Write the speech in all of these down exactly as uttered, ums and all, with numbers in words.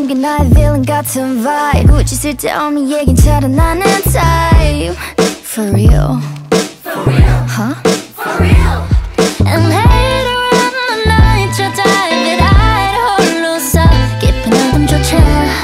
게 나의 villain 같은 vibe 굳이 쓸데없는 얘긴 잘안 하는 type For real For real Huh? For real And hate around the night 저 type that 홀로서 깊은 어둠조차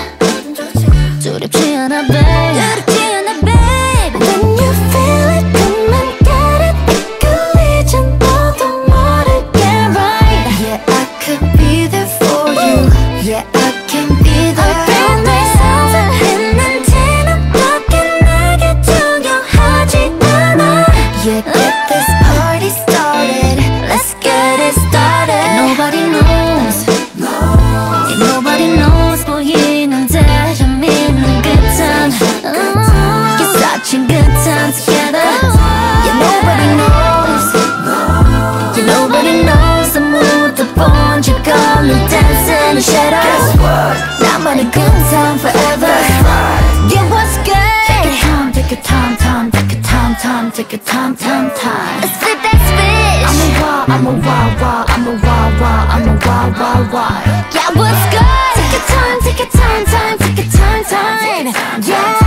두렵지 않아 babe 두렵지 않아 babe When you feel it come and get it 이끌리지 너도 모르게 right Yeah I could be there for you Yeah I can be there 어떤 날 상상했는지는 밖에 내게 중요하지 않아 Yeah get this party started Let's get it started Nobody knows Yeah nobody knows 보이는데 좀 있는 good time Get such a good time together Yeah nobody knows Yeah nobody knows 아무도 본 적 없는 dance in the shadows 나만의 good time forever Yeah what's good Take your time, take your time, time, time Take your time, time, time Let's flip that switch I'm a wild, I'm a wild, wild I'm a wild, wild, I'm a wild, wild, wild Yeah what's good Take your time, take your time, time Take your time, time Yeah